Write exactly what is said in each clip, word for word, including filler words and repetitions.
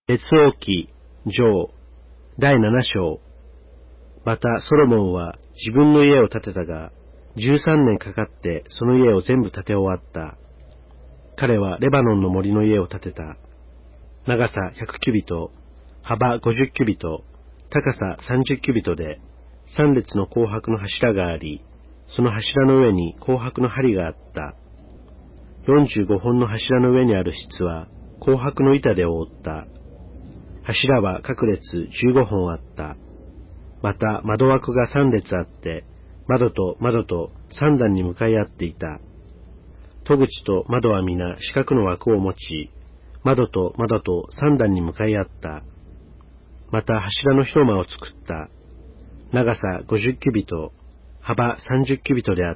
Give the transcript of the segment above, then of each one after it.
列王記上だいなな章。またソロモンは自分の家を建てたが、じゅうさんねんかかってその家を全部建て終わった。彼はレバノンの森の家を建てた。長さひゃくキュビト、幅ごじゅっキュビト、高ささんじゅっキュビトで、三列の紅白の柱があり、その柱の上に紅白の針があった。よんじゅうごほんの柱の上にある室は紅白の板で覆った。柱は各列じゅうごほんあった。また窓枠がさん列あって、窓と窓と三段に向かい合っていた。戸口と窓は皆四角の枠を持ち、窓と窓と三段に向かい合った。また柱の広間を作った。長さごじゅっキュビト、幅さんじゅっキュビトであった。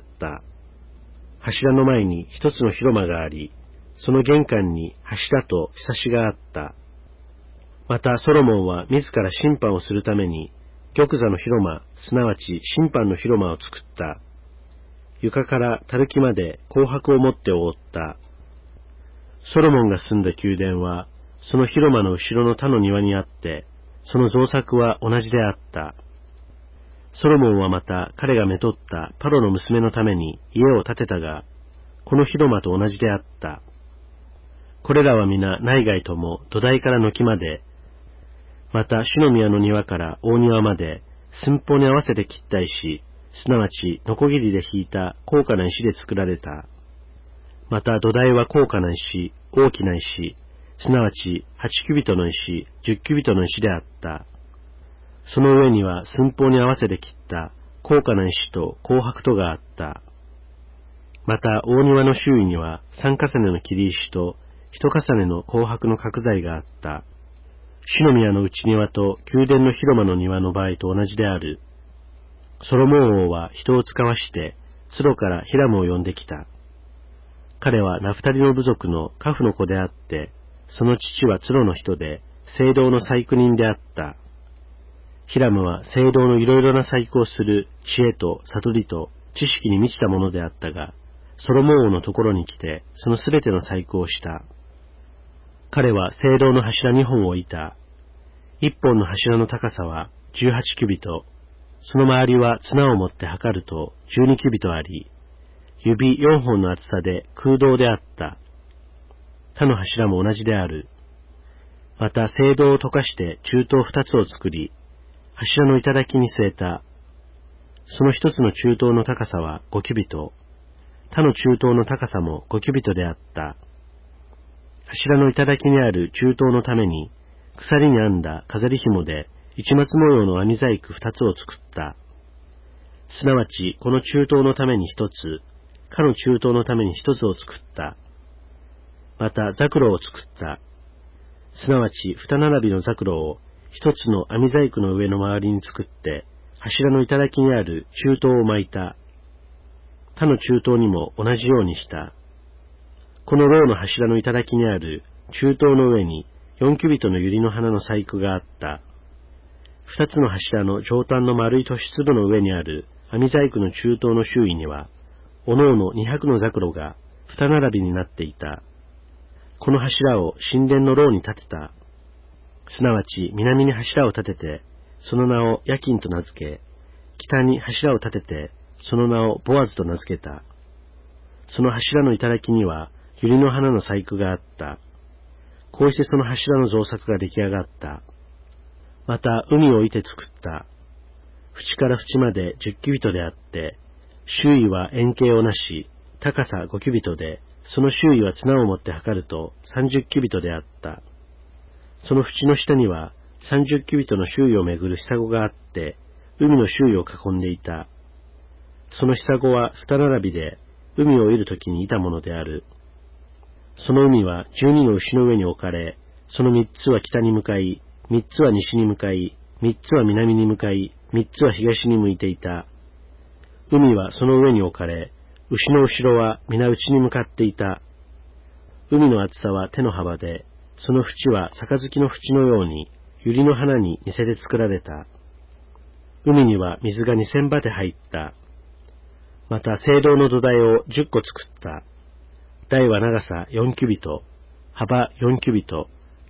柱の前に一つの広間があり、その玄関に柱とひさしがあった。またソロモンは自ら審判をするために、玉座の広間、すなわち審判の広間を作った。床からたるきまで紅白を持って覆った。ソロモンが住んだ宮殿は、その広間の後ろの他の庭にあって、その造作は同じであった。ソロモンはまた彼がめとったパロの娘のために家を建てたが、この広間と同じであった。これらは皆内外とも土台から軒まで、また主の宮の庭から大庭まで寸法に合わせて切った石、すなわちノコギリで引いた高価な石で作られた。また土台は高価な石、大きな石、すなわちはちキュビトの石、じゅっキュビトの石であった。その上には寸法に合わせて切った高価な石と紅白とがあった。また大庭の周囲には三重ねの切り石と一重ねの紅白の角材があった。主の宮の内庭と宮殿の広間の庭の場合と同じである。ソロモン王は人を使わしてツロからヒラムを呼んできた。彼はナフタリの部族のカフの子であって、その父はツロの人で聖堂の細工人であった。ヒラムは聖堂のいろいろな細工をする知恵と悟りと知識に満ちたものであったが、ソロモン王のところに来てそのすべての細工をした。彼は聖堂の柱にほんを置いた。一本の柱の高さはじゅうはちキュビト、その周りは綱を持って測るとじゅうにキュビトあり、指よんほんの厚さで空洞であった。他の柱も同じである。また聖堂を溶かして中東二つを作り、柱の頂に据えた。その一つの中東の高さはごキュビト、他の中東の高さもごキュビトであった。柱の頂にある中東のために、鎖に編んだ飾り紐で市松模様の編み細工二つを作った。すなわちこの中東のために一つ、かの中東のために一つを作った。またザクロを作った。すなわち二並びのザクロを一つの編み細工の上の周りに作って、柱の頂にある中東を巻いた。他の中東にも同じようにした。この牢の柱の頂にある中東の上によんキュビトの百合の花の細工があった。二つの柱の上端の丸い突出部の上にある編み細工の中東の周囲には、おのおの二百のザクロが二並びになっていた。この柱を神殿の牢に立てた。すなわち南に柱を立てて、その名をヤキンと名付け、北に柱を立てて、その名をボアズと名付けた。その柱の頂には百合の花の細工があった。こうしてその柱の造作が出来上がった。また海をいて作った。縁から縁までじゅっキュビトであって、周囲は円形をなし、高さごキュビトで、その周囲は綱を持って測るとさんじゅっキュビトであった。その縁の下にはさんじゅっキュビトの周囲をめぐるひさごがあって、海の周囲を囲んでいた。そのひさごは二並びで、海をいるときにいたものである。その海は十二の牛の上に置かれ、その三つは北に向かい、三つは西に向かい、三つは南に向かい、三つは東に向いていた。海はその上に置かれ、牛の後ろは皆内に向かっていた。海の厚さは手の幅で、その縁は杯の縁のように、百合の花に似せて作られた。海には水が二千バテ入った。また聖堂の土台を十個作った。台は長さ四キュビト、幅四キュビト、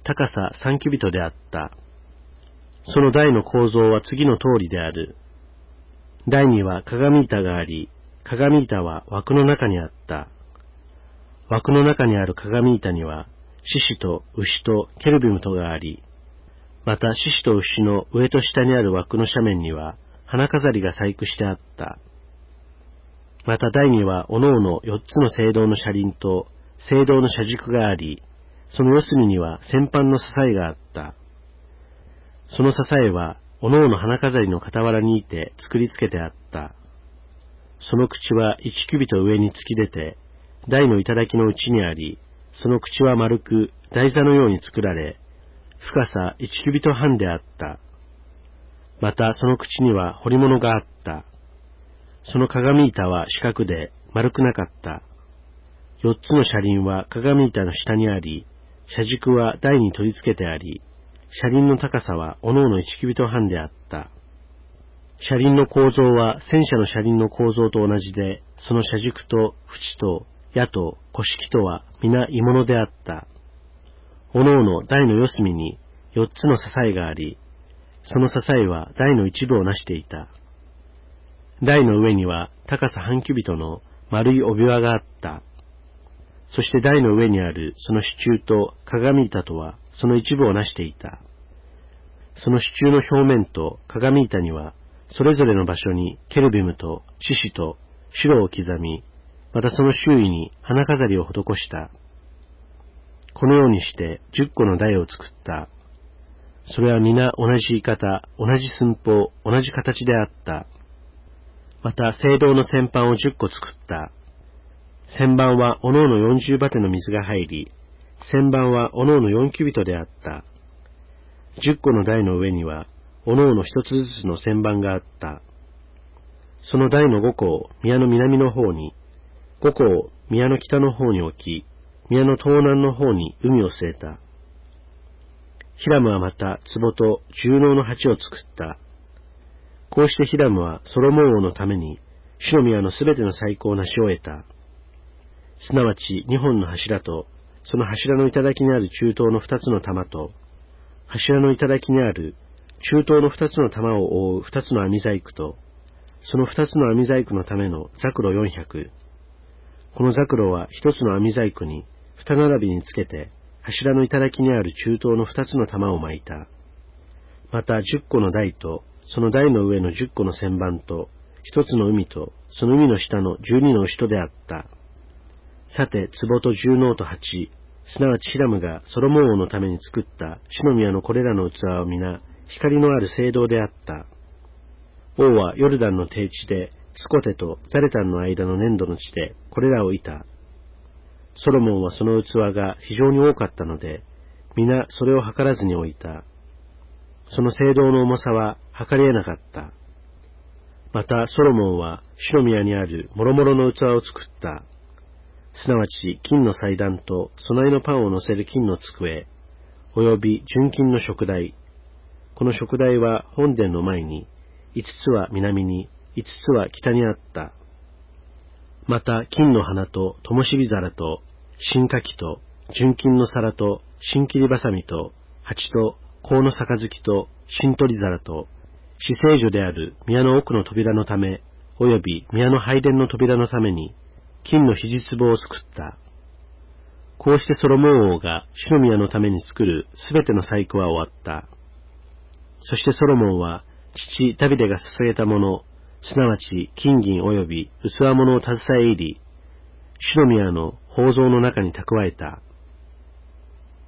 高さ三キュビトであった。その台の構造は次の通りである。台には鏡板があり、鏡板は枠の中にあった。枠の中にある鏡板には、獅子と牛とケルビムとがあり、また獅子と牛の上と下にある枠の斜面には、花飾りが細工してあった。また台にはおのおの四つの青銅の車輪と青銅の車軸があり、その四隅には先般の支えがあった。その支えはおのおの花飾りの傍らにいて作りつけてあった。その口は一キュビト上に突き出て、台の頂の内にあり、その口は丸く台座のように作られ、深さ一キュビト半であった。またその口には彫り物があった。その鏡板は四角で丸くなかった。四つの車輪は鏡板の下にあり、車軸は台に取り付けてあり、車輪の高さはおのおの一キュビト半であった。車輪の構造は戦車の車輪の構造と同じで、その車軸と縁と矢と腰木とは皆鋳物であった。おのおの台の四隅に四つの支えがあり、その支えは台の一部をなしていた。台の上には高さ半キュビトの丸い帯輪があった。そして台の上にあるその支柱と鏡板とはその一部をなしていた。その支柱の表面と鏡板にはそれぞれの場所にケルビムと獅子と白を刻み、またその周囲に花飾りを施した。このようにして十個の台を作った。それは皆同じ言い方、同じ寸法、同じ形であった。また青銅の旋盤を十個作った。旋盤はおのおの四十バテの水が入り、旋盤はおのおの四キュビトであった。十個の台の上には、おのおの一つずつの旋盤があった。その台の五個を宮の南の方に、五個を宮の北の方に置き、宮の東南の方に海を据えた。ヒラムはまた壺と重能の鉢を作った。こうしてヒラムはソロモン王のために、主の宮のすべての最高を成し終えた。すなわち二本の柱と、その柱の頂にある中東の二つの玉と、柱の頂にある中東の二つの玉を覆う二つの網細工と、その二つの網細工のためのザクロ四百。このザクロは一つの網細工に二並びにつけて、柱の頂にある中東の二つの玉を巻いた。また十個の台と、その台の上の十個の旋盤と、一つの海と、その海の下の十二の牛とであった。さて、壺と重能と鉢、すなわちヒラムがソロモン王のために作った主の宮のこれらの器を皆、光のある青銅であった。王はヨルダンの低地で、スコテとザレタンの間の粘土の地で、これらをいた。ソロモンはその器が非常に多かったので、皆それを測らずに置いた。その青銅の重さは測り得なかった。またソロモンは主の宮にある諸々の器を作った。すなわち金の祭壇と備えのパンを乗せる金の机、および純金の食台。この食台は本殿の前に、五つは南に、五つは北にあった。また金の花と灯火皿と、新火器と、純金の皿と、新切りばさみと、鉢と、香の杯と、新取り皿と、至聖所である宮の奥の扉のため、および宮の拝殿の扉のために、金の肘壺を作った。こうしてソロモン王が主の宮のために作るすべての細工は終わった。そしてソロモンは父ダビデが捧げたもの、すなわち金銀および器物を携え入り、主の宮の宝蔵の中に蓄えた。